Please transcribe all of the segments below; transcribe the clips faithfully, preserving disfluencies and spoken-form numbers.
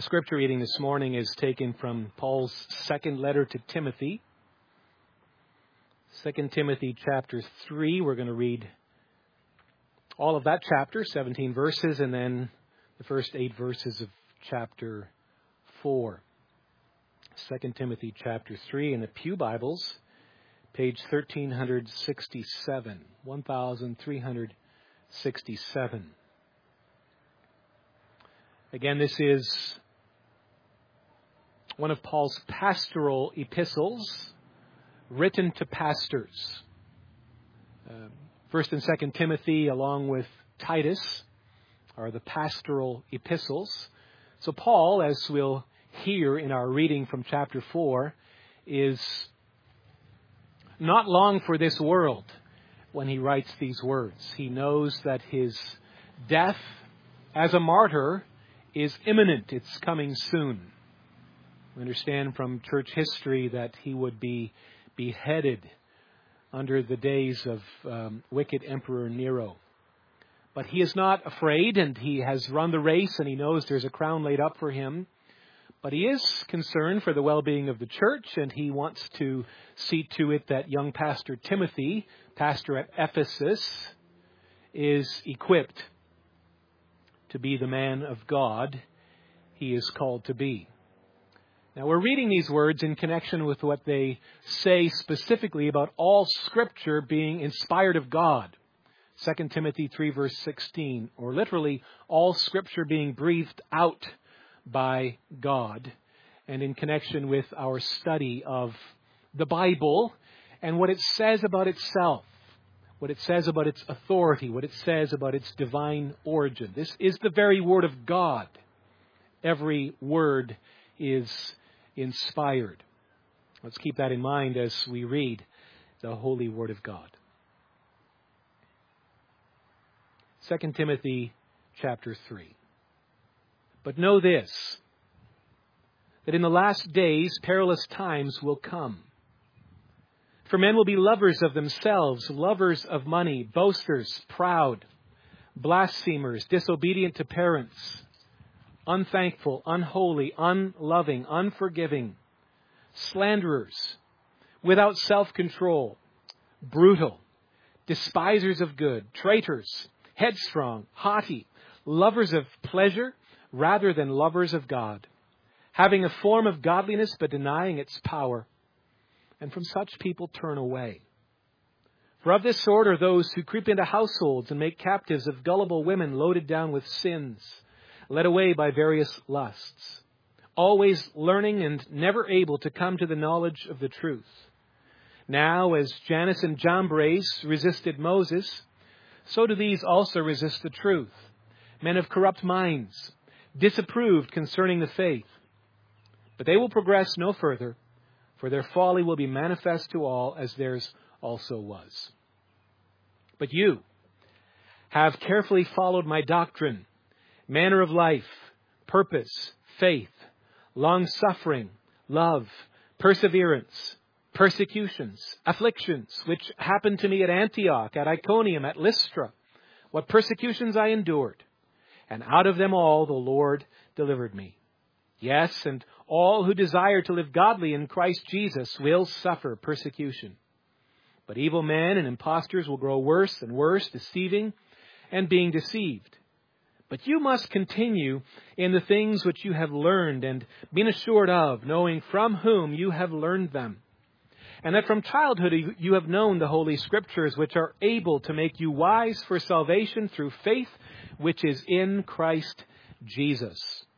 A scripture reading this morning is taken from Paul's second letter to Timothy. Second Timothy chapter three. We're going to read all of that chapter, seventeen verses, and then the first eight verses of chapter four. Second Timothy chapter three in the Pew Bibles, page thirteen sixty-seven. thirteen sixty-seven. Again, this is one of Paul's pastoral epistles written to pastors. Uh, First and Second Timothy, along with Titus, are the pastoral epistles. So Paul, as we'll hear in our reading from chapter four, is not long for this world when he writes these words. He knows that his death as a martyr is imminent. It's coming soon. We understand from church history that he would be beheaded under the days of um, wicked Emperor Nero. But he is not afraid, and he has run the race, and he knows there's a crown laid up for him. But he is concerned for the well-being of the church, and he wants to see to it that young pastor Timothy, pastor at Ephesus, is equipped to be the man of God he is called to be. Now, we're reading these words in connection with what they say specifically about all Scripture being inspired of God. Second Timothy three verse sixteen, or literally all Scripture being breathed out by God, and in connection with our study of the Bible and what it says about itself, what it says about its authority, what it says about its divine origin. This is the very Word of God. Every word is inspired. Let's keep that in mind as we read the holy Word of God. Second Timothy chapter three. But know this, that in the last days perilous times will come. For men will be lovers of themselves, lovers of money, boasters, proud, blasphemers, disobedient to parents, unthankful, unholy, unloving, unforgiving, slanderers, without self-control, brutal, despisers of good, traitors, headstrong, haughty, lovers of pleasure rather than lovers of God, having a form of godliness but denying its power. And from such people turn away. For of this sort are those who creep into households and make captives of gullible women loaded down with sins, led away by various lusts, always learning and never able to come to the knowledge of the truth. Now, as Jannes and Jambres resisted Moses, so do these also resist the truth. Men of corrupt minds, disapproved concerning the faith. But they will progress no further, for their folly will be manifest to all, as theirs also was. But you have carefully followed my doctrine, manner of life, purpose, faith, long-suffering, love, perseverance, persecutions, afflictions, which happened to me at Antioch, at Iconium, at Lystra, what persecutions I endured, and out of them all the Lord delivered me. Yes, and all who desire to live godly in Christ Jesus will suffer persecution. But evil men and impostors will grow worse and worse, deceiving and being deceived. But you must continue in the things which you have learned and been assured of, knowing from whom you have learned them. And that from childhood you have known the Holy Scriptures, which are able to make you wise for salvation through faith, which is in Christ Jesus.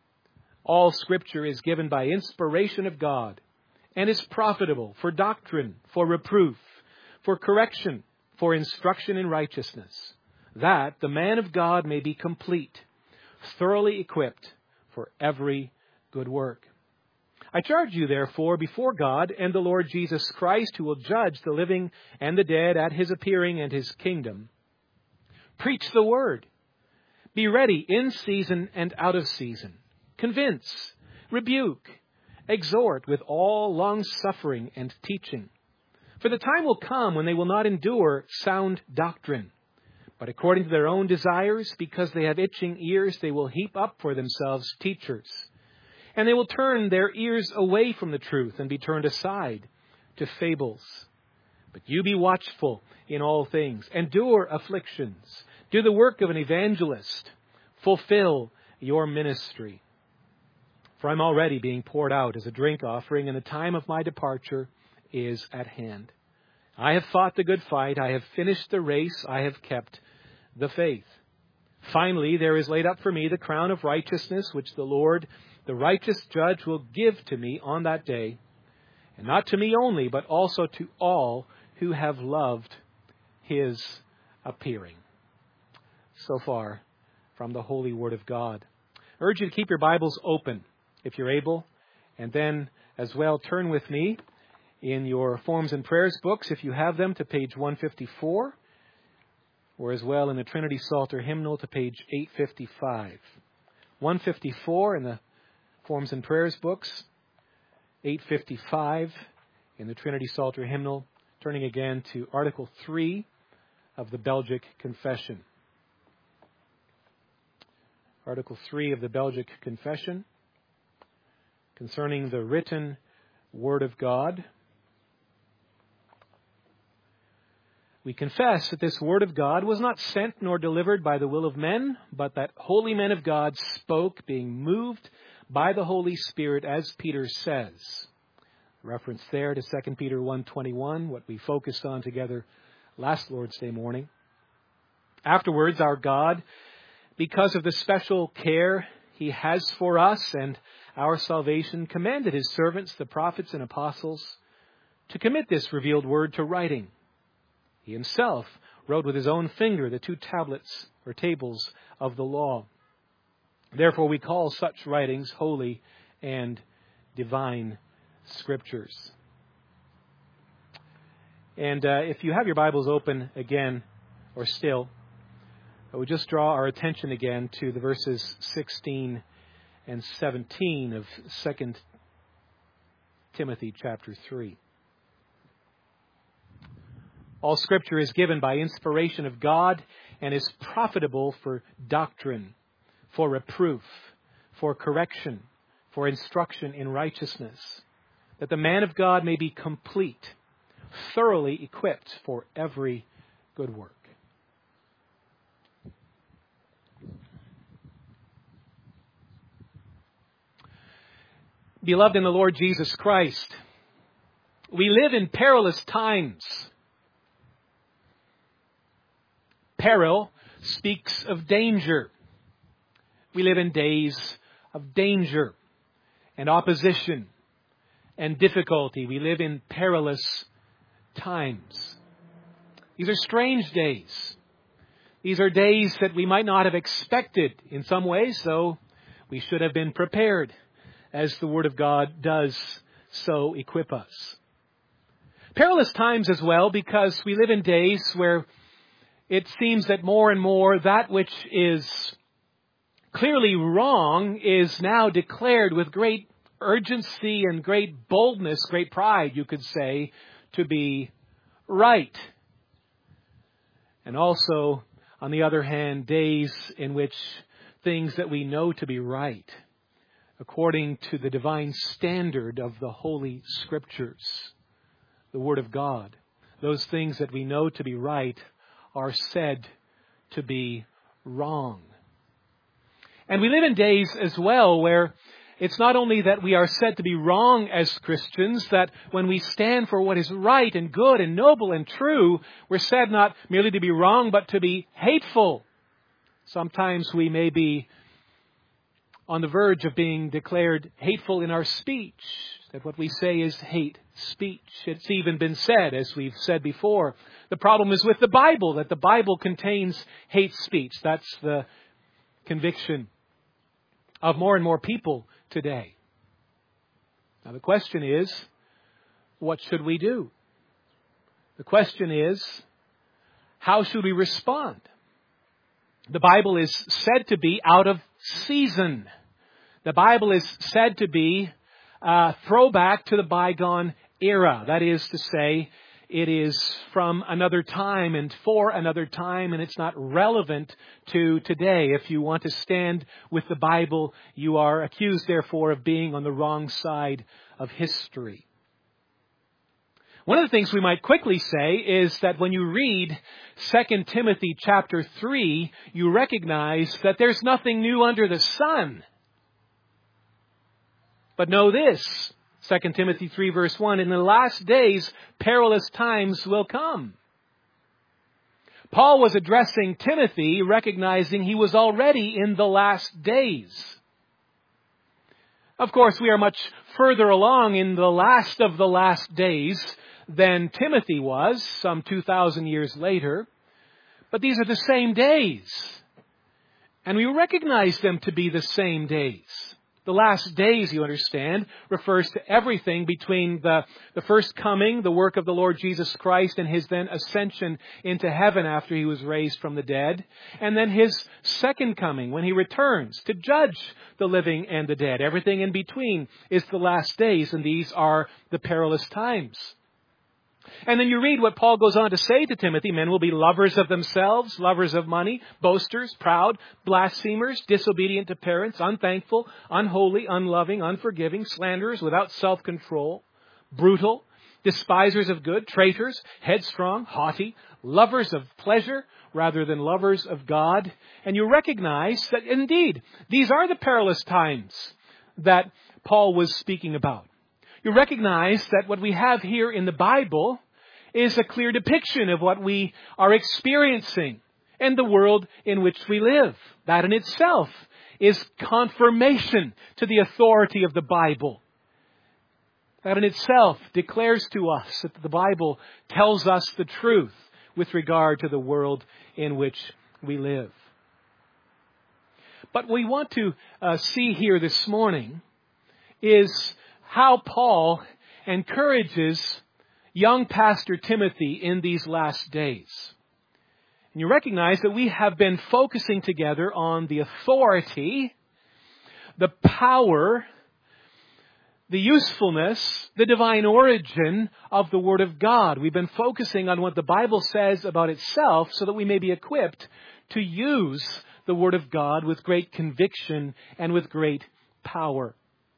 All Scripture is given by inspiration of God and is profitable for doctrine, for reproof, for correction, for instruction in righteousness, that the man of God may be complete, thoroughly equipped for every good work. I charge you, therefore, before God and the Lord Jesus Christ, who will judge the living and the dead at his appearing and his kingdom. Preach the word. Be ready in season and out of season. Convince, rebuke, exhort with all long-suffering and teaching. For the time will come when they will not endure sound doctrine, but according to their own desires, because they have itching ears, they will heap up for themselves teachers, And they will turn their ears away from the truth and be turned aside to fables. But you be watchful in all things. Endure afflictions. Do the work of an evangelist. Fulfill your ministry. For I'm already being poured out as a drink offering, and the time of my departure is at hand. I have fought the good fight. I have finished the race. I have kept the faith. Finally, there is laid up for me the crown of righteousness, which the Lord, the righteous judge, will give to me on that day. And not to me only, but also to all who have loved his appearing. So far from the holy word of God. I urge you to keep your Bibles open if you're able. And then as well, turn with me in your Forms and Prayers books, if you have them, to page one fifty-four. Or as well in the Trinity Psalter hymnal to page eight fifty-five. one fifty-four in the Forms and Prayers books. eight fifty-five in the Trinity Psalter hymnal. Turning again to Article three of the Belgic Confession. Article three of the Belgic Confession concerning the written Word of God. We confess that this Word of God was not sent nor delivered by the will of men, but that holy men of God spoke, being moved by the Holy Spirit, as Peter says. Reference there to Second Peter one twenty-one, what we focused on together last Lord's Day morning. Afterwards, our God, because of the special care he has for us and our salvation, commanded his servants, the prophets and apostles, to commit this revealed word to writing. He himself wrote with his own finger the two tablets or tables of the law. Therefore, we call such writings holy and divine Scriptures. And uh, if you have your Bibles open again, or still, I would just draw our attention again to the verses sixteen and seventeen of Second Timothy chapter three. All Scripture is given by inspiration of God and is profitable for doctrine, for reproof, for correction, for instruction in righteousness, that the man of God may be complete, thoroughly equipped for every good work. Beloved in the Lord Jesus Christ, we live in perilous times. Peril speaks of danger. We live in days of danger and opposition and difficulty. We live in perilous times. These are strange days. These are days that we might not have expected in some ways, so we should have been prepared, as the Word of God does so equip us. Perilous times as well, because we live in days where it seems that more and more that which is clearly wrong is now declared with great urgency and great boldness, great pride, you could say, to be right. And also, on the other hand, days in which things that we know to be right, according to the divine standard of the Holy Scriptures, the Word of God, those things that we know to be right are said to be wrong. And we live in days as well where it's not only that we are said to be wrong as Christians, that when we stand for what is right and good and noble and true, we're said not merely to be wrong, but to be hateful. Sometimes we may be on the verge of being declared hateful in our speech, that what we say is hate speech. It's even been said, as we've said before, the problem is with the Bible, that the Bible contains hate speech. That's the conviction of more and more people today. Now the question is, what should we do? The question is, how should we respond? The Bible is said to be out of season. The Bible is said to be a throwback to the bygone era. That is to say, it is from another time and for another time, and it's not relevant to today. If you want to stand with the Bible, you are accused, therefore, of being on the wrong side of history. One of the things we might quickly say is that when you read Second Timothy chapter three, you recognize that there's nothing new under the sun. But know this, Second Timothy three verse one, in the last days, perilous times will come. Paul was addressing Timothy, recognizing he was already in the last days. Of course, we are much further along in the last of the last days than Timothy was, some two thousand years later. But these are the same days. And we recognize them to be the same days. The last days, you understand, refers to everything between the, the first coming, the work of the Lord Jesus Christ, and His then ascension into heaven after He was raised from the dead, and then His second coming when He returns to judge the living and the dead. Everything in between is the last days, and these are the perilous times. And then you read what Paul goes on to say to Timothy. Men will be lovers of themselves, lovers of money, boasters, proud, blasphemers, disobedient to parents, unthankful, unholy, unloving, unforgiving, slanderers, without self-control, brutal, despisers of good, traitors, headstrong, haughty, lovers of pleasure rather than lovers of God. And you recognize that indeed, these are the perilous times that Paul was speaking about. You recognize that what we have here in the Bible is a clear depiction of what we are experiencing and the world in which we live. That in itself is confirmation to the authority of the Bible. That in itself declares to us that the Bible tells us the truth with regard to the world in which we live. But what we want to uh, see here this morning is how Paul encourages young Pastor Timothy in these last days. And you recognize that we have been focusing together on the authority, the power, the usefulness, the divine origin of the Word of God. We've been focusing on what the Bible says about itself so that we may be equipped to use the Word of God with great conviction and with great power.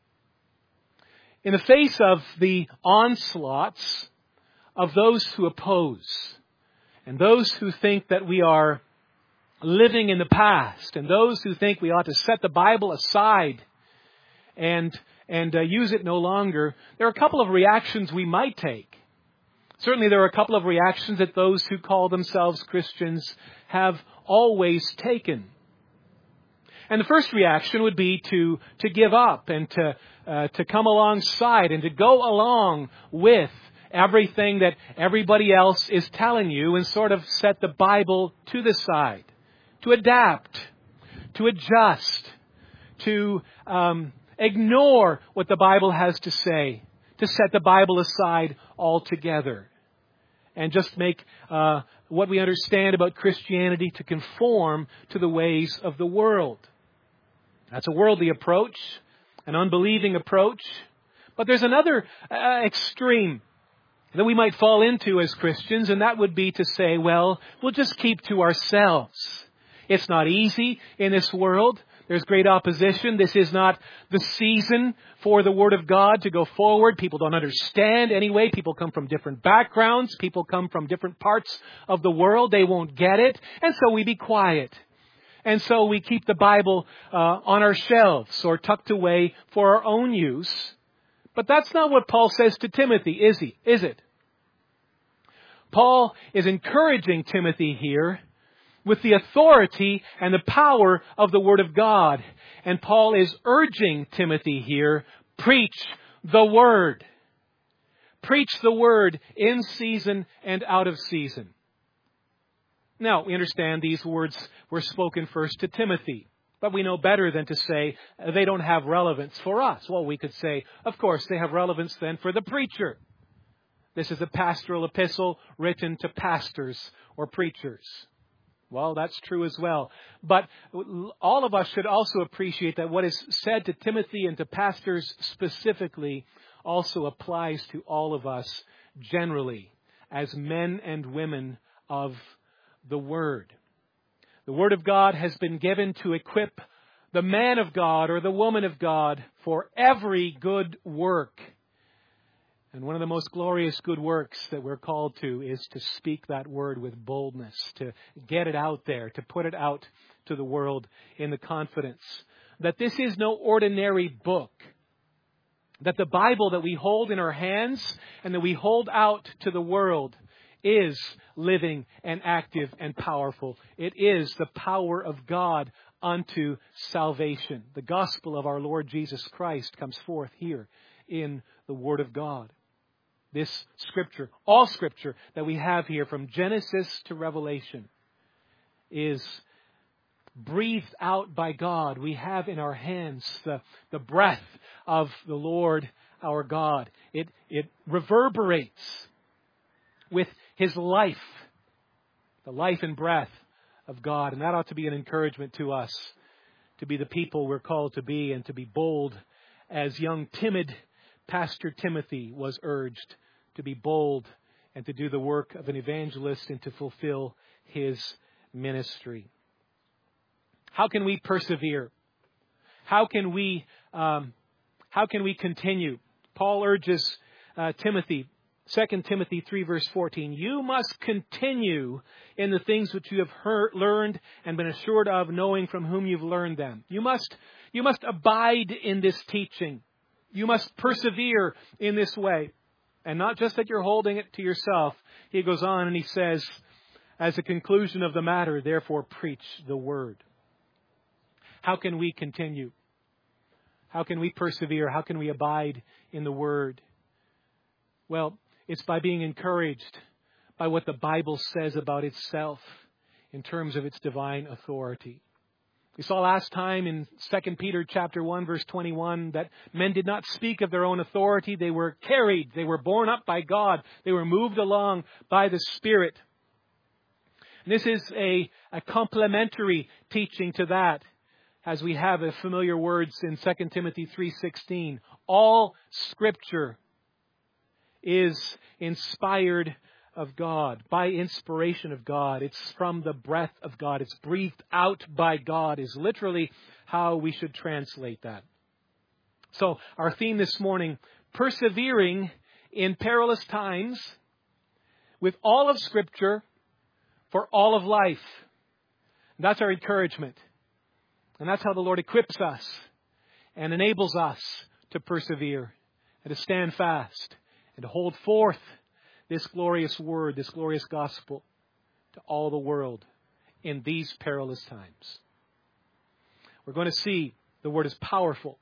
In the face of the onslaughts of those who oppose and those who think that we are living in the past and those who think we ought to set the Bible aside and, and uh, use it no longer, there are a couple of reactions we might take. Certainly there are a couple of reactions that those who call themselves Christians have always taken. And the first reaction would be to, to give up and to, uh, to come alongside and to go along with everything that everybody else is telling you and sort of set the Bible to the side, to adapt, to adjust, to um, ignore what the Bible has to say, to set the Bible aside altogether, and just make uh, what we understand about Christianity to conform to the ways of the world. That's a worldly approach, an unbelieving approach. But there's another uh, extreme that we might fall into as Christians, and that would be to say, well, we'll just keep to ourselves. It's not easy in this world. There's great opposition. This is not the season for the Word of God to go forward. People don't understand anyway. People come from different backgrounds. People come from different parts of the world. They won't get it. And so we be quiet. And so we keep the Bible uh, on our shelves or tucked away for our own use. But that's not what Paul says to Timothy, is he? Is it? Paul is encouraging Timothy here with the authority and the power of the Word of God. And Paul is urging Timothy here, preach the Word. Preach the Word in season and out of season. Now, we understand these words were spoken first to Timothy. But we know better than to say they don't have relevance for us. Well, we could say, of course, they have relevance then for the preacher. This is a pastoral epistle written to pastors or preachers. Well, that's true as well. But all of us should also appreciate that what is said to Timothy and to pastors specifically also applies to all of us generally as men and women of the Word. The Word of God has been given to equip the man of God or the woman of God for every good work. And one of the most glorious good works that we're called to is to speak that Word with boldness, to get it out there, to put it out to the world in the confidence that this is no ordinary book. That the Bible that we hold in our hands and that we hold out to the world is living and active and powerful. It is the power of God unto salvation. The gospel of our Lord Jesus Christ comes forth here in the Word of God. This Scripture, all Scripture that we have here from Genesis to Revelation is breathed out by God. We have in our hands the, the breath of the Lord our God. It, it reverberates with His life, the life and breath of God. And that ought to be an encouragement to us to be the people we're called to be and to be bold as young, timid Pastor Timothy was urged to be bold and to do the work of an evangelist and to fulfill his ministry. How can we persevere? How can we, um, how can we continue? Paul urges uh, Timothy, Second Timothy three verse fourteen, you must continue in the things which you have heard, learned and been assured of, knowing from whom you've learned them. You must, you must abide in this teaching. You must persevere in this way. And not just that you're holding it to yourself. He goes on and he says, as a conclusion of the matter, therefore preach the word. How can we continue? How can we persevere? How can we abide in the Word? Well, it's by being encouraged by what the Bible says about itself in terms of its divine authority. We saw last time in Second Peter chapter one, verse twenty-one, that men did not speak of their own authority. They were carried. They were borne up by God. They were moved along by the Spirit. And this is a, a complementary teaching to that, as we have the familiar words in Second Timothy three sixteen. All Scripture is inspired of God, by inspiration of God. It's from the breath of God. It's breathed out by God is literally how we should translate that. So our theme this morning, persevering in perilous times with all of Scripture for all of life. That's our encouragement. And that's how the Lord equips us and enables us to persevere and to stand fast and to hold forth this glorious word, this glorious gospel to all the world in these perilous times. We're going to see the word is powerful.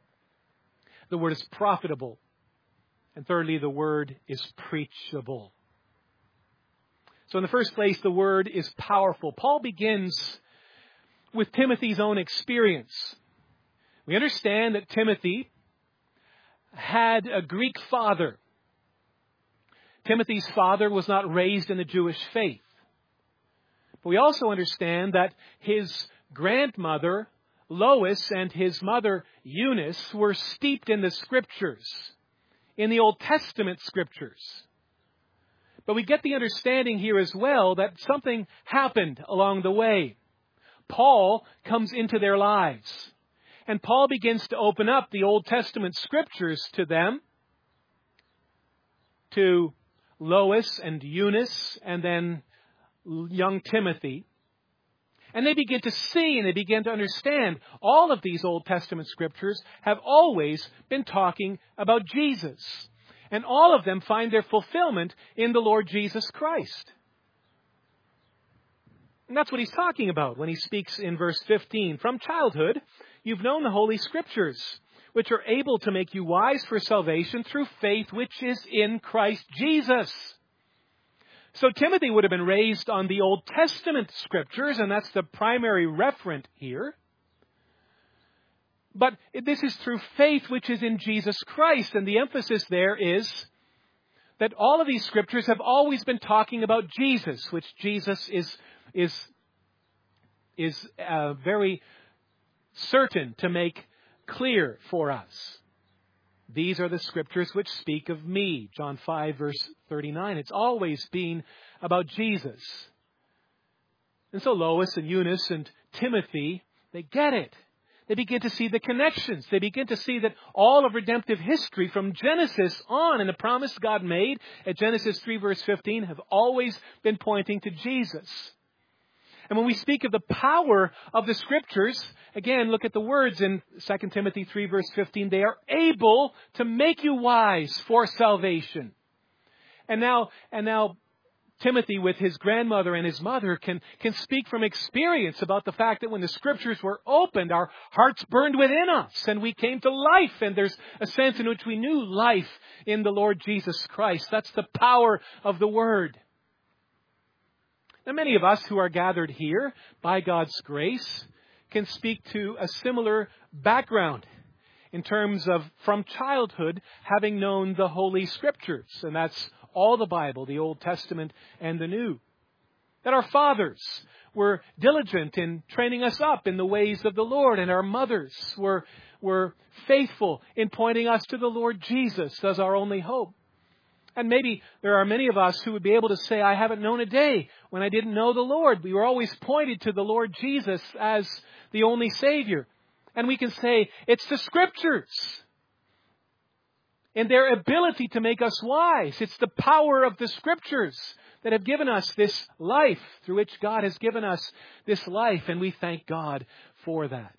The word is profitable. And thirdly, the word is preachable. So in the first place, the word is powerful. Paul begins with Timothy's own experience. We understand that Timothy had a Greek father. Timothy's father was not raised in the Jewish faith. But we also understand that his grandmother, Lois, and his mother, Eunice, were steeped in the Scriptures, in the Old Testament Scriptures. But we get the understanding here as well that something happened along the way. Paul comes into their lives. And Paul begins to open up the Old Testament Scriptures to them, to Lois and Eunice, and then young Timothy. And they begin to see and they begin to understand all of these Old Testament Scriptures have always been talking about Jesus. And all of them find their fulfillment in the Lord Jesus Christ. And that's what he's talking about when he speaks in verse fifteen. From childhood, you've known the Holy Scriptures, which are able to make you wise for salvation through faith which is in Christ Jesus. So Timothy would have been raised on the Old Testament Scriptures, and that's the primary referent here. But this is through faith which is in Jesus Christ, and the emphasis there is that all of these Scriptures have always been talking about Jesus, which Jesus is is is uh, very certain to make clear for us. These are the Scriptures which speak of me. John five, verse thirty-nine. It's always been about Jesus. And so Lois and Eunice and Timothy, they get it. They begin to see the connections. They begin to see that all of redemptive history from Genesis on and the promise God made at Genesis three, verse fifteen have always been pointing to Jesus. And when we speak of the power of the Scriptures, again, look at the words in Second Timothy three, verse fifteen. They are able to make you wise for salvation. And now, and now Timothy, with his grandmother and his mother, can, can speak from experience about the fact that when the Scriptures were opened, our hearts burned within us and we came to life. And there's a sense in which we knew life in the Lord Jesus Christ. That's the power of the Word. Now, many of us who are gathered here by God's grace can speak to a similar background in terms of from childhood having known the Holy Scriptures. And that's all the Bible, the Old Testament and the New. That our fathers were diligent in training us up in the ways of the Lord, and our mothers were, were faithful in pointing us to the Lord Jesus as our only hope. And maybe there are many of us who would be able to say, I haven't known a day when I didn't know the Lord. We were always pointed to the Lord Jesus as the only Savior. And we can say, it's the Scriptures and their ability to make us wise. It's the power of the Scriptures that have given us this life, through which God has given us this life, and we thank God for that.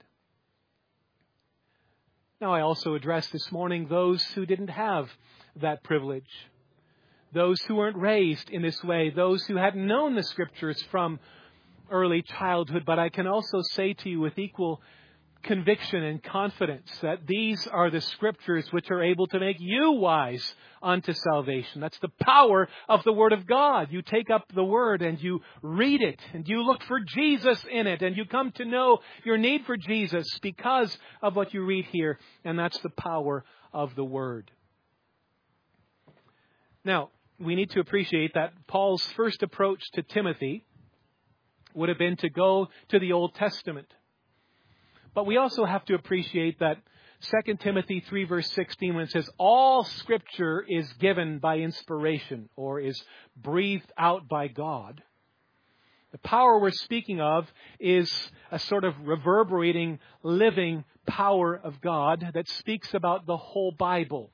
Now, I also address this morning those who didn't have that privilege, those who weren't raised in this way, those who hadn't known the Scriptures from early childhood. But I can also say to you with equal conviction and confidence that these are the Scriptures which are able to make you wise unto salvation. That's the power of the Word of God. You take up the Word and you read it and you look for Jesus in it and you come to know your need for Jesus because of what you read here. And that's the power of the Word. Now, we need to appreciate that Paul's first approach to Timothy would have been to go to the Old Testament. But we also have to appreciate that Second Timothy three, verse sixteen, when it says, all Scripture is given by inspiration or is breathed out by God, the power we're speaking of is a sort of reverberating, living power of God that speaks about the whole Bible.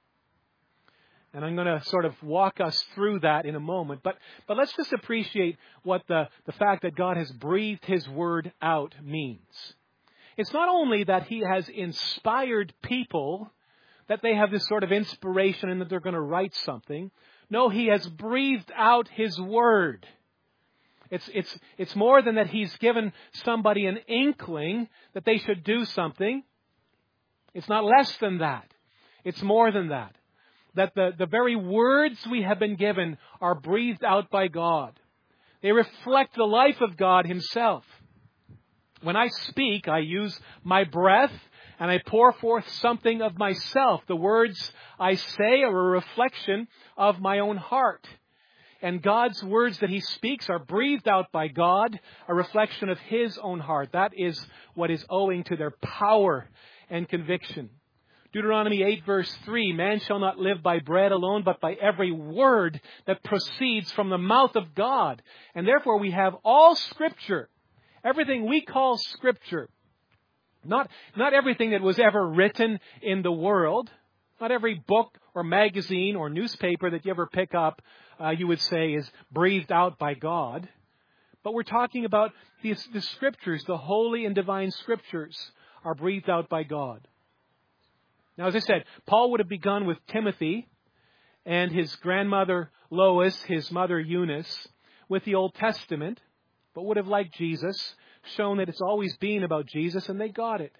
And I'm going to sort of walk us through that in a moment. But but let's just appreciate what the, the fact that God has breathed His Word out means. It's not only that He has inspired people, that they have this sort of inspiration and that they're going to write something. No, He has breathed out His Word. It's, it's, it's more than that He's given somebody an inkling that they should do something. It's not less than that. It's more than that. That the, the very words we have been given are breathed out by God. They reflect the life of God Himself. When I speak, I use my breath and I pour forth something of myself. The words I say are a reflection of my own heart. And God's words that He speaks are breathed out by God, a reflection of His own heart. That is what is owing to their power and conviction. Deuteronomy eight, verse three, man shall not live by bread alone, but by every word that proceeds from the mouth of God. And therefore we have all Scripture. Everything we call Scripture, not, not everything that was ever written in the world, not every book or magazine or newspaper that you ever pick up, uh, you would say is breathed out by God. But we're talking about the, the Scriptures, the holy and divine Scriptures are breathed out by God. Now, as I said, Paul would have begun with Timothy and his grandmother Lois, his mother Eunice, with the Old Testament, but would have, like Jesus, shown that it's always been about Jesus, and they got it.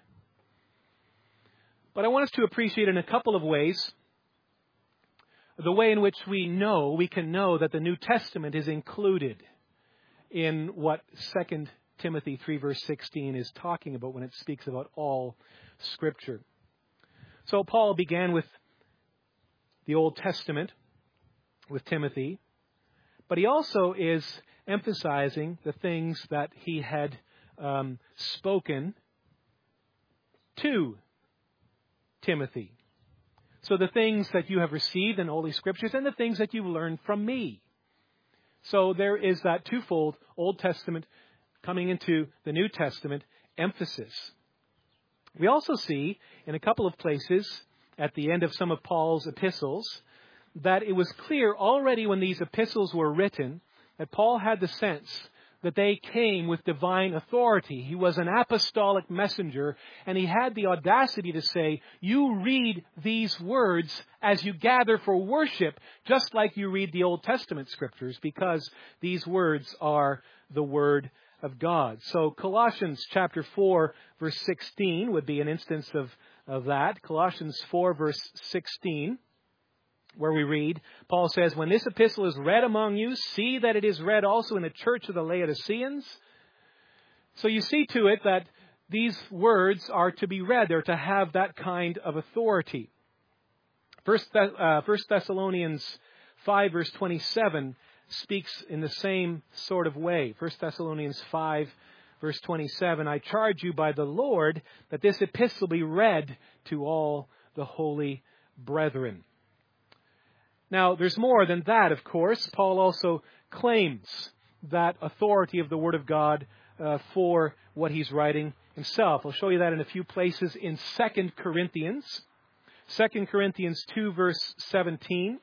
But I want us to appreciate in a couple of ways the way in which we know, we can know that the New Testament is included in what Second Timothy three, verse sixteen is talking about when it speaks about all Scripture. So Paul began with the Old Testament, with Timothy, but he also is emphasizing the things that he had um, spoken to Timothy. So the things that you have received in Holy Scriptures and the things that you've learned from me. So there is that twofold Old Testament coming into the New Testament emphasis. We also see in a couple of places at the end of some of Paul's epistles that it was clear already when these epistles were written that Paul had the sense that they came with divine authority. He was an apostolic messenger, and he had the audacity to say, you read these words as you gather for worship, just like you read the Old Testament Scriptures, because these words are the Word of God. So Colossians chapter four, verse sixteen would be an instance of, of that. Colossians four, verse sixteen. Where we read, Paul says, when this epistle is read among you, see that it is read also in the church of the Laodiceans. So you see to it that these words are to be read. They're to have that kind of authority. First, uh, First Thessalonians five, verse twenty-seven speaks in the same sort of way. First Thessalonians five, verse twenty-seven, I charge you by the Lord that this epistle be read to all the holy brethren. Now, there's more than that, of course. Paul also claims that authority of the Word of God uh, for what he's writing himself. I'll show you that in a few places in Second Corinthians. Second Corinthians two, verse seventeen.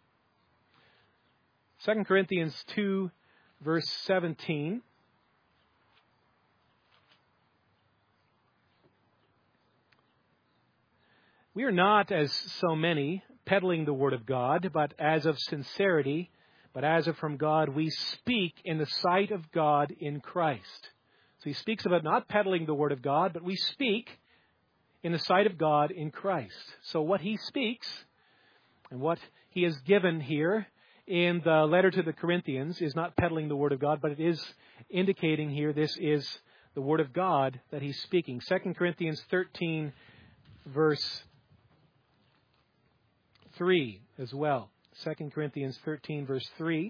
Second Corinthians two, verse seventeen. We are not, as so many, peddling the Word of God, but as of sincerity, but as of from God, we speak in the sight of God in Christ. So he speaks about not peddling the Word of God, but we speak in the sight of God in Christ. So what he speaks and what he has given here in the letter to the Corinthians is not peddling the Word of God, but it is indicating here this is the Word of God that he's speaking. Second Corinthians thirteen, verse three as well. Second Corinthians thirteen, verse three.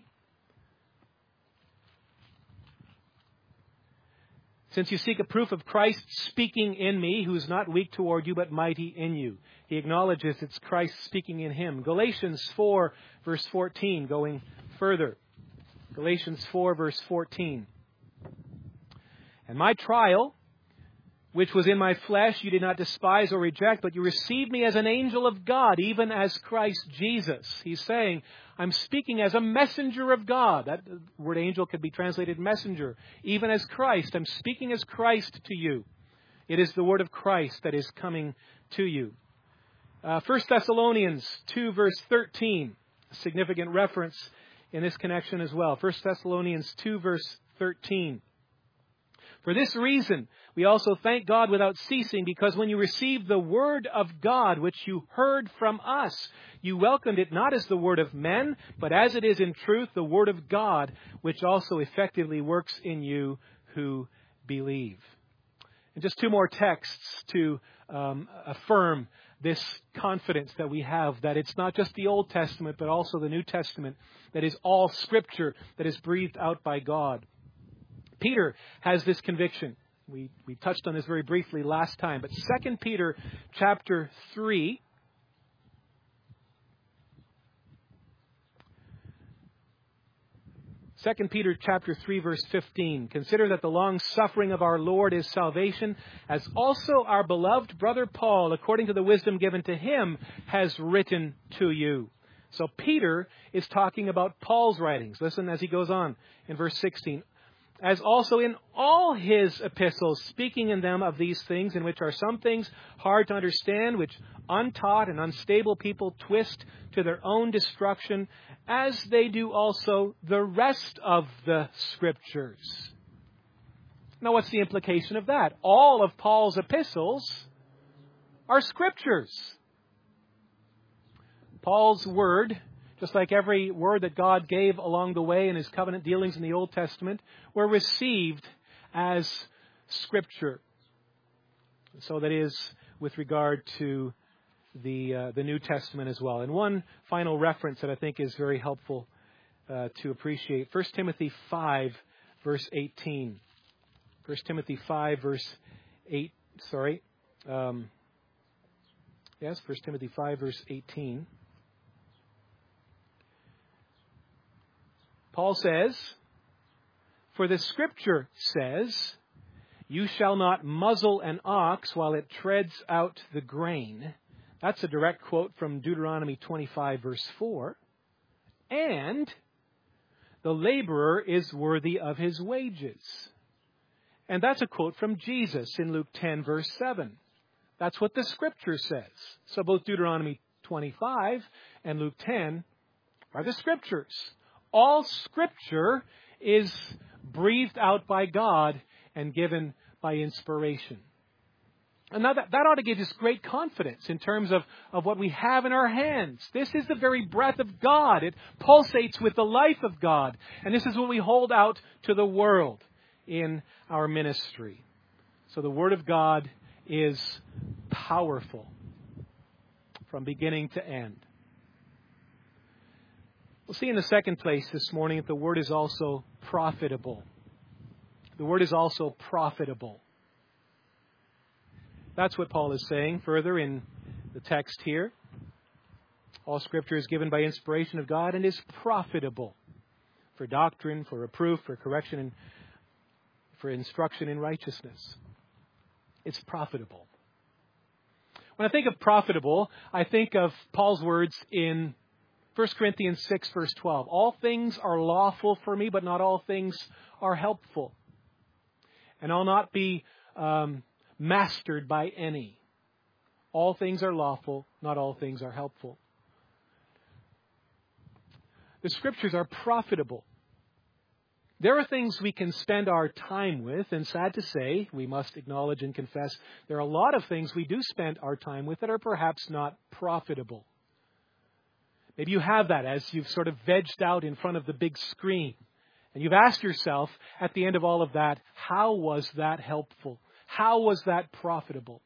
Since you seek a proof of Christ speaking in me, who is not weak toward you, but mighty in you. He acknowledges it's Christ speaking in him. Galatians four, verse fourteen, going further. Galatians four, verse fourteen. And my trial, which was in my flesh, you did not despise or reject, but you received me as an angel of God, even as Christ Jesus. He's saying, I'm speaking as a messenger of God. That word angel could be translated messenger. Even as Christ, I'm speaking as Christ to you. It is the word of Christ that is coming to you. Uh, First Thessalonians two, verse thirteen, a significant reference in this connection as well. First Thessalonians two, verse thirteen. For this reason, we also thank God without ceasing, because when you received the word of God, which you heard from us, you welcomed it not as the word of men, but as it is in truth, the word of God, which also effectively works in you who believe. And just two more texts to um, affirm this confidence that we have, that it's not just the Old Testament, but also the New Testament, that is all Scripture that is breathed out by God. Peter has this conviction. We we touched on this very briefly last time. But Second Peter chapter three. Second Peter chapter three, verse fifteen. Consider that the long suffering of our Lord is salvation, as also our beloved brother Paul, according to the wisdom given to him, has written to you. So Peter is talking about Paul's writings. Listen as he goes on in verse sixteen. As also in all his epistles, speaking in them of these things, in which are some things hard to understand, which untaught and unstable people twist to their own destruction, as they do also the rest of the Scriptures. Now, what's the implication of that? All of Paul's epistles are Scriptures. Paul's word, just like every word that God gave along the way in his covenant dealings in the Old Testament, were received as Scripture. So that is with regard to the uh, the New Testament as well. And one final reference that I think is very helpful uh, to appreciate. First Timothy five, verse eighteen. First Timothy five, verse eight. Sorry. Um, Yes, First Timothy five, verse eighteen. Paul says, "For the Scripture says, you shall not muzzle an ox while it treads out the grain." That's a direct quote from Deuteronomy twenty-five, verse four. "And the laborer is worthy of his wages." And that's a quote from Jesus in Luke ten, verse seven. That's what the Scripture says. So both Deuteronomy twenty-five and Luke ten are the Scriptures. All Scripture is breathed out by God and given by inspiration. And now that, that ought to give us great confidence in terms of, of what we have in our hands. This is the very breath of God. It pulsates with the life of God. And this is what we hold out to the world in our ministry. So the Word of God is powerful from beginning to end. We'll see in the second place this morning that the Word is also profitable. The Word is also profitable. That's what Paul is saying further in the text here. All Scripture is given by inspiration of God and is profitable for doctrine, for reproof, for correction, and for instruction in righteousness. It's profitable. When I think of profitable, I think of Paul's words in First Corinthians six, verse twelve. "All things are lawful for me, but not all things are helpful. And I'll not be um, mastered by any. All things are lawful, not all things are helpful." The Scriptures are profitable. There are things we can spend our time with, and sad to say, we must acknowledge and confess, there are a lot of things we do spend our time with that are perhaps not profitable. Maybe you have that as you've sort of vegged out in front of the big screen. And you've asked yourself at the end of all of that, how was that helpful? How was that profitable?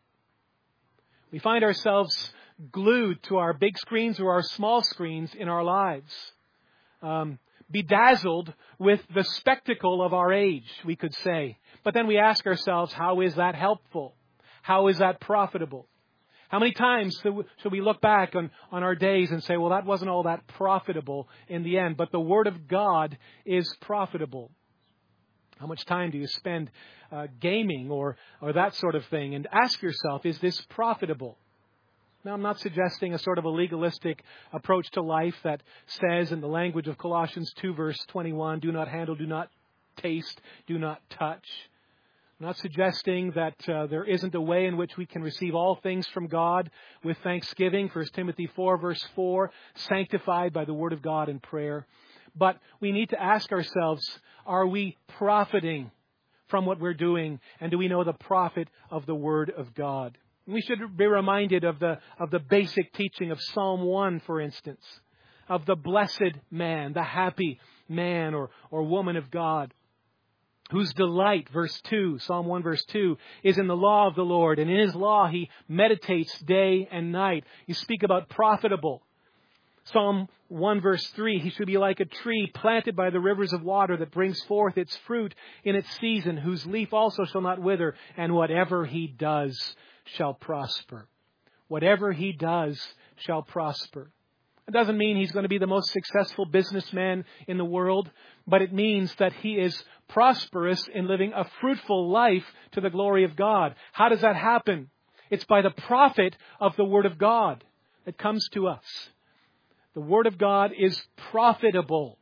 We find ourselves glued to our big screens or our small screens in our lives. Um, bedazzled with the spectacle of our age, we could say. But then we ask ourselves, how is that helpful? How is that profitable? How many times should we look back on, on our days and say, well, that wasn't all that profitable in the end, but the Word of God is profitable. How much time do you spend uh, gaming or, or that sort of thing? And ask yourself, is this profitable? Now, I'm not suggesting a sort of a legalistic approach to life that says in the language of Colossians two, verse twenty-one, do not handle, do not taste, do not touch. I'm not suggesting that uh, there isn't a way in which we can receive all things from God with thanksgiving. First Timothy four, verse four, sanctified by the Word of God and prayer. But we need to ask ourselves, are we profiting from what we're doing? And do we know the profit of the Word of God? We should be reminded of the, of the basic teaching of Psalm one, for instance, of the blessed man, the happy man or, or woman of God, whose delight, verse two, Psalm one, verse two, is in the law of the Lord. And in His law, he meditates day and night. You speak about profitable. Psalm one, verse three, he should be like a tree planted by the rivers of water that brings forth its fruit in its season, whose leaf also shall not wither, and whatever he does shall prosper. Whatever he does shall prosper. It doesn't mean he's going to be the most successful businessman in the world, but it means that he is prosperous in living a fruitful life to the glory of God. How does that happen? It's by the profit of the Word of God that comes to us. The Word of God is profitable.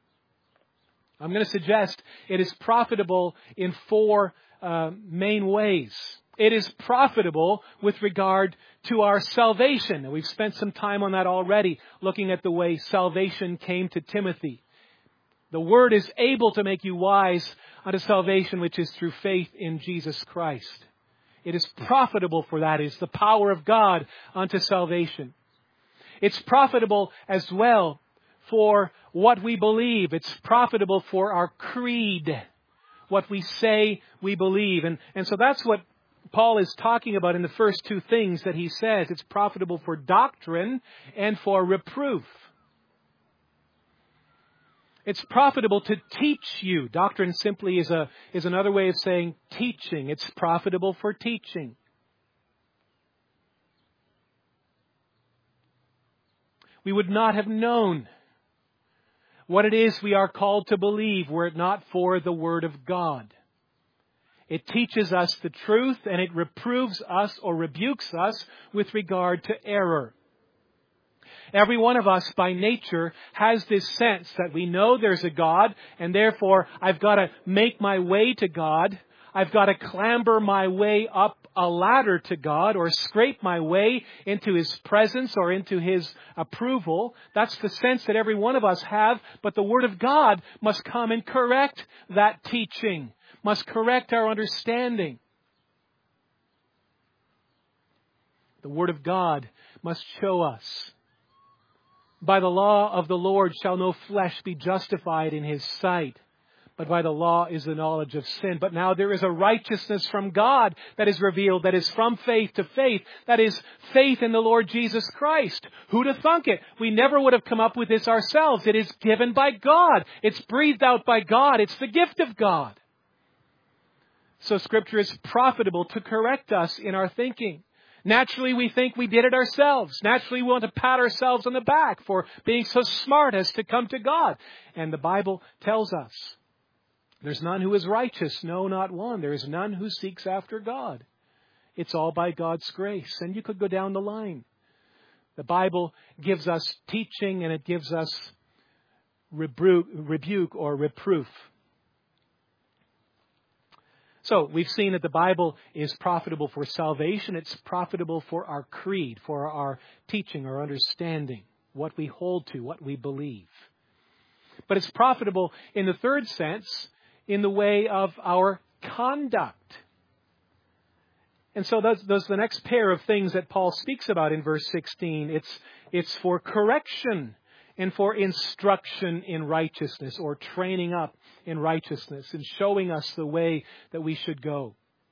I'm going to suggest it is profitable in four uh, main ways. It is profitable with regard to our salvation. And we've spent some time on that already, looking at the way salvation came to Timothy. The Word is able to make you wise unto salvation, which is through faith in Jesus Christ. It is profitable for that. It is the power of God unto salvation. It's profitable as well for what we believe. It's profitable for our creed, what we say we believe. And, and so that's what Paul is talking about in the first two things that he says. It's profitable for doctrine and for reproof. It's profitable to teach you. Doctrine simply is a is another way of saying teaching. It's profitable for teaching. We would not have known what it is we are called to believe were it not for the Word of God. It teaches us the truth, and it reproves us or rebukes us with regard to error. Every one of us by nature has this sense that we know there's a God, and therefore I've got to make my way to God. I've got to clamber my way up a ladder to God, or scrape my way into His presence or into His approval. That's the sense that every one of us have. But the Word of God must come and correct that teaching, must correct our understanding. The Word of God must show us, by the law of the Lord shall no flesh be justified in His sight, but by the law is the knowledge of sin. But now there is a righteousness from God that is revealed, that is from faith to faith, that is faith in the Lord Jesus Christ. Who'd have thunk it? We never would have come up with this ourselves. It is given by God. It's breathed out by God. It's the gift of God. So Scripture is profitable to correct us in our thinking. Naturally, we think we did it ourselves. Naturally, we want to pat ourselves on the back for being so smart as to come to God. And the Bible tells us, there's none who is righteous, no, not one. There is none who seeks after God. It's all by God's grace. And you could go down the line. The Bible gives us teaching, and it gives us rebuke, rebuke or reproof. So we've seen that the Bible is profitable for salvation. It's profitable for our creed, for our teaching, our understanding, what we hold to, what we believe. But it's profitable in the third sense, in the way of our conduct. And so those, those are the next pair of things that Paul speaks about in verse sixteen. It's, it's for correction and for instruction in righteousness, or training up in righteousness and showing us the way that we should go.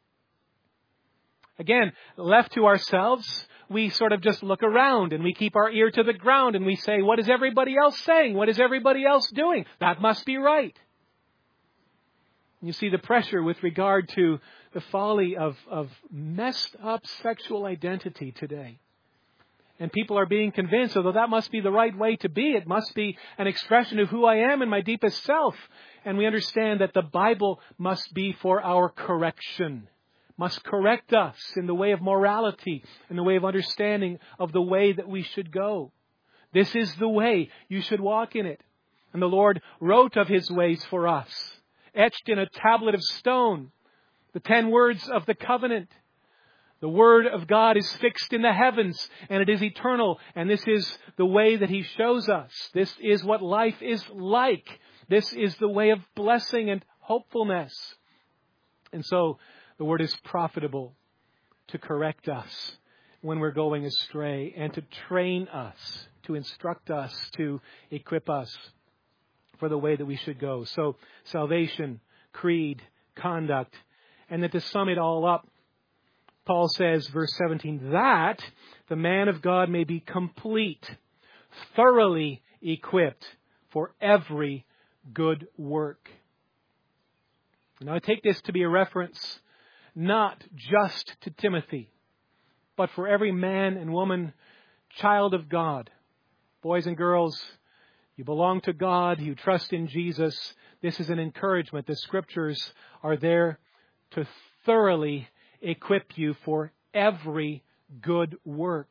Again, left to ourselves, we sort of just look around and we keep our ear to the ground and we say, what is everybody else saying? What is everybody else doing? That must be right. You see the pressure with regard to the folly of, of messed up sexual identity today. And people are being convinced, although that must be the right way to be, it must be an expression of who I am in my deepest self. And we understand that the Bible must be for our correction, must correct us in the way of morality, in the way of understanding of the way that we should go. This is the way, you should walk in it. And the Lord wrote of His ways for us, etched in a tablet of stone, the ten words of the covenant. The Word of God is fixed in the heavens, and it is eternal. And this is the way that He shows us. This is what life is like. This is the way of blessing and hopefulness. And so the Word is profitable to correct us when we're going astray, and to train us, to instruct us, to equip us for the way that we should go. So salvation, creed, conduct, and then to sum it all up, Paul says, verse seventeen, that the man of God may be complete, thoroughly equipped for every good work. Now I take this to be a reference not just to Timothy, but for every man and woman, child of God. Boys and girls, you belong to God, you trust in Jesus. This is an encouragement. The Scriptures are there to thoroughly equip you for every good work.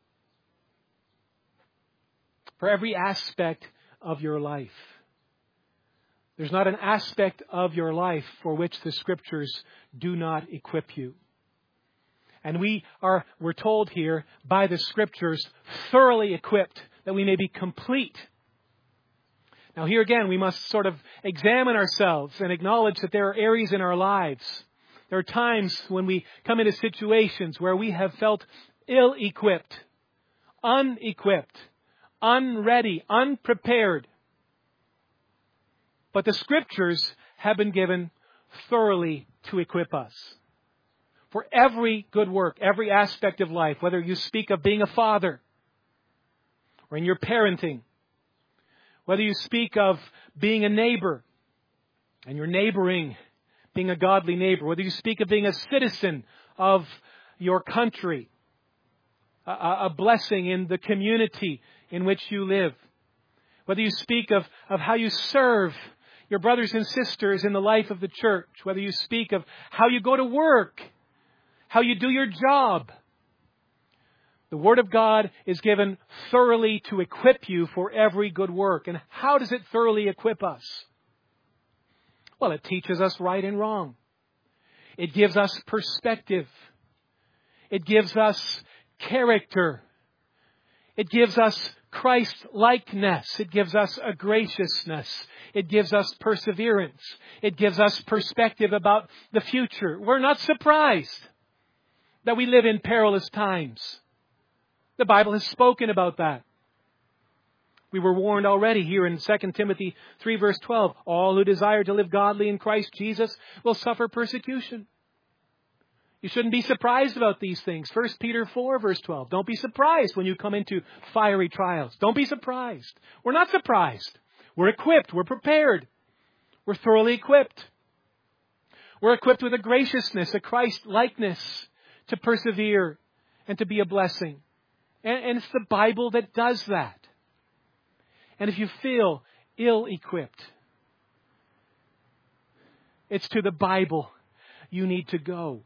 For every aspect of your life. There's not an aspect of your life for which the Scriptures do not equip you. And we are, we're told here, by the Scriptures, thoroughly equipped, that we may be complete. Now here again, we must sort of examine ourselves and acknowledge that there are areas in our lives. There are times when we come into situations where we have felt ill-equipped, unequipped, unready, unprepared. But the Scriptures have been given thoroughly to equip us for every good work, every aspect of life, whether you speak of being a father or in your parenting, whether you speak of being a neighbor and your neighboring, being a godly neighbor, whether you speak of being a citizen of your country, a, a blessing in the community in which you live. Whether you speak of, of how you serve your brothers and sisters in the life of the church. Whether you speak of how you go to work. How you do your job. The Word of God is given thoroughly to equip you for every good work. And how does it thoroughly equip us? Well, it teaches us right and wrong. It gives us perspective. It gives us character. It gives us Christ-likeness. It gives us a graciousness. It gives us perseverance. It gives us perspective about the future. We're not surprised that we live in perilous times. The Bible has spoken about that. We were warned already here in Second Timothy three verse twelve. All who desire to live godly in Christ Jesus will suffer persecution. You shouldn't be surprised about these things. First Peter four verse twelve. Don't be surprised when you come into fiery trials. Don't be surprised. We're not surprised. We're equipped. We're prepared. We're thoroughly equipped. We're equipped with a graciousness, a Christ-likeness to persevere and to be a blessing. And, and it's the Bible that does that. And if you feel ill-equipped, it's to the Bible you need to go.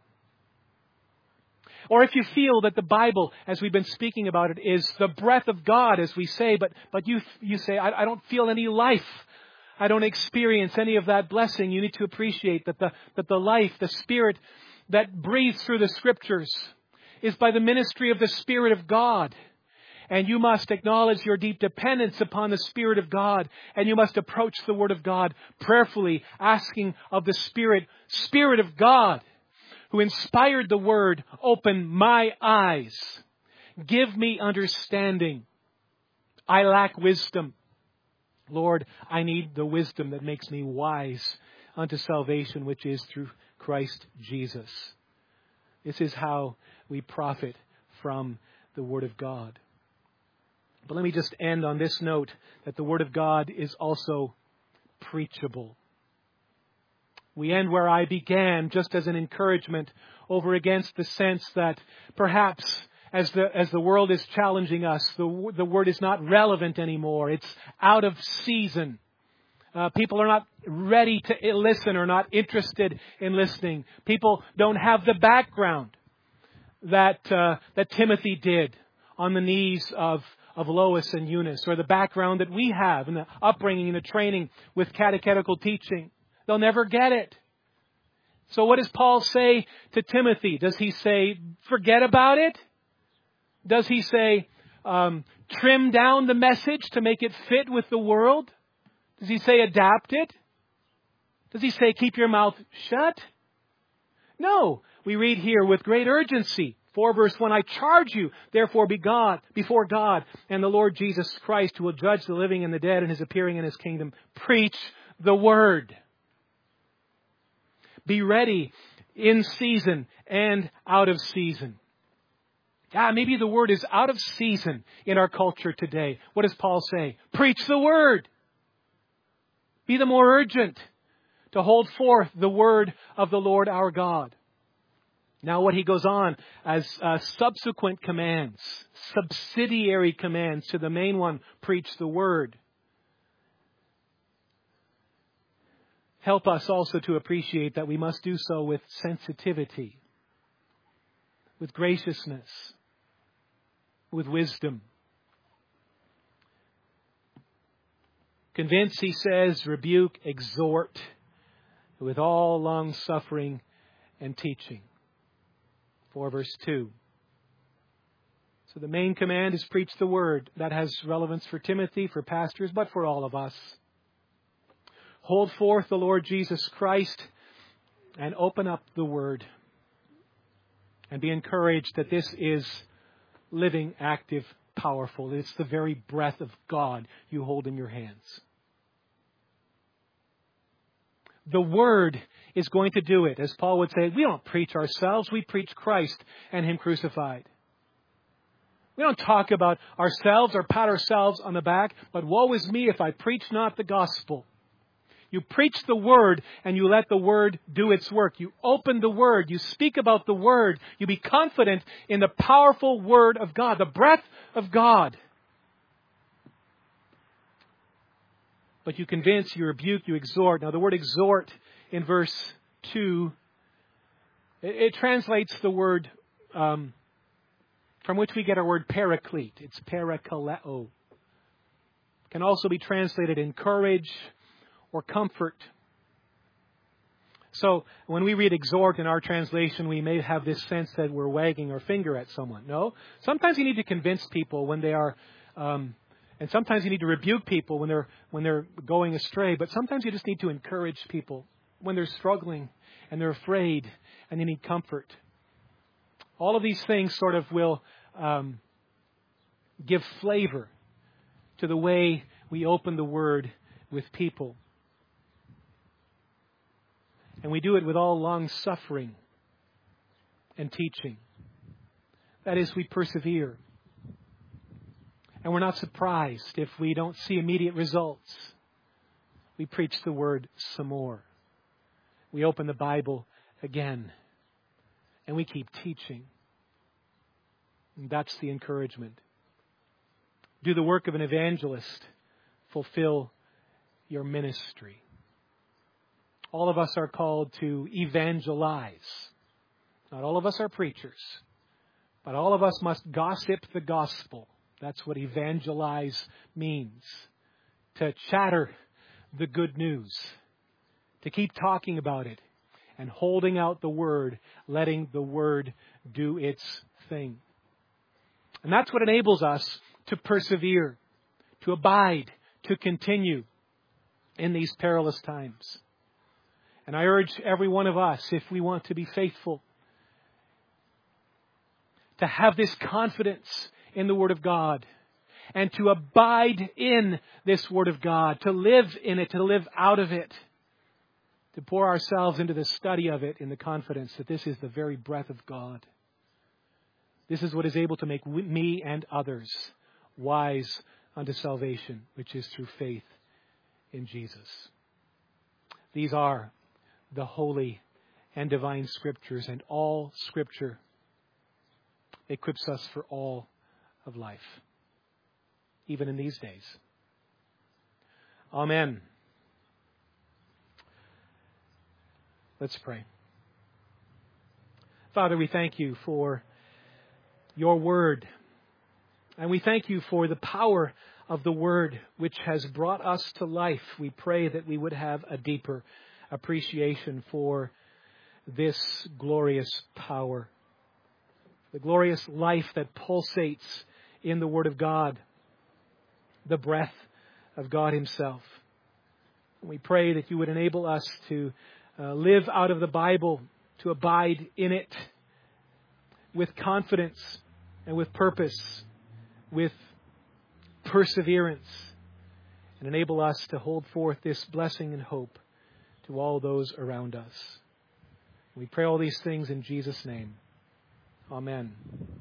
Or if you feel that the Bible, as we've been speaking about it, is the breath of God, as we say, but but you you say, I, I don't feel any life. I don't experience any of that blessing. You need to appreciate that the that the life, the Spirit that breathes through the Scriptures is by the ministry of the Spirit of God. And you must acknowledge your deep dependence upon the Spirit of God. And you must approach the Word of God prayerfully, asking of the Spirit, Spirit of God, who inspired the Word, open my eyes. Give me understanding. I lack wisdom. Lord, I need the wisdom that makes me wise unto salvation, which is through Christ Jesus. This is how we profit from the Word of God. But let me just end on this note, that the Word of God is also preachable. We end where I began, just as an encouragement over against the sense that perhaps as the as the world is challenging us, the, the Word is not relevant anymore. It's out of season. Uh, people are not ready to listen or not interested in listening. People don't have the background that uh, that Timothy did on the knees of of Lois and Eunice, or the background that we have in the upbringing and the training with catechetical teaching. They'll never get it. So what does Paul say to Timothy? Does he say, forget about it? Does he say, um, trim down the message to make it fit with the world? Does he say, adapt it? Does he say, keep your mouth shut? No. We read here with great urgency. four verse one, I charge you, therefore, be God, before God and the Lord Jesus Christ, who will judge the living and the dead in His appearing in His kingdom. Preach the Word. Be ready in season and out of season. Ah, maybe the Word is out of season in our culture today. What does Paul say? Preach the Word. Be the more urgent to hold forth the Word of the Lord our God. Now what he goes on as uh, subsequent commands, subsidiary commands to the main one, preach the Word. Help us also to appreciate that we must do so with sensitivity, with graciousness, with wisdom. Convince, he says, rebuke, exhort, with all long suffering and teaching. four verse two. So the main command is preach the Word. That has relevance for Timothy, for pastors, but for all of us. Hold forth the Lord Jesus Christ and open up the Word. And be encouraged that this is living, active, powerful. It's the very breath of God you hold in your hands. The Word is going to do it. As Paul would say, we don't preach ourselves. We preach Christ and Him crucified. We don't talk about ourselves or pat ourselves on the back, but woe is me if I preach not the gospel. You preach the Word and you let the Word do its work. You open the Word. You speak about the Word. You be confident in the powerful Word of God, the breath of God. but you convince, you rebuke, you exhort. Now the word exhort in verse two, it, it translates the word um, from which we get our word paraclete. It's parakaleo. It can also be translated encourage or comfort. So when we read exhort in our translation, we may have this sense that we're wagging our finger at someone. No. Sometimes you need to convince people when they are, um, and sometimes you need to rebuke people when they're when they're going astray. But sometimes you just need to encourage people when they're struggling and they're afraid and they need comfort. All of these things sort of will um, give flavor to the way we open the Word with people. And we do it with all long suffering and teaching. That is, we persevere. And we're not surprised if we don't see immediate results. We preach the Word some more. We open the Bible again. And we keep teaching. And that's the encouragement. Do the work of an evangelist. Fulfill your ministry. All of us are called to evangelize. Not all of us are preachers, but all of us must gossip the gospel. That's what evangelize means. To chatter the good news. To keep talking about it and holding out the Word, letting the Word do its thing. And that's what enables us to persevere, to abide, to continue in these perilous times. And I urge every one of us, if we want to be faithful, to have this confidence in the Word of God and to abide in this Word of God, to live in it, to live out of it, to pour ourselves into the study of it in the confidence that this is the very breath of God. This is what is able to make me and others wise unto salvation, which is through faith in Jesus. These are the holy and divine Scriptures, and all Scripture equips us for all of life, even in these days. Amen. Let's pray. Father, we thank you for your Word, and we thank you for the power of the Word which has brought us to life. We pray that we would have a deeper appreciation for this glorious power, the glorious life that pulsates in the Word of God, the breath of God Himself. We pray that you would enable us to uh, live out of the Bible, to abide in it with confidence and with purpose, with perseverance, and enable us to hold forth this blessing and hope to all those around us. We pray all these things in Jesus' name. Amen.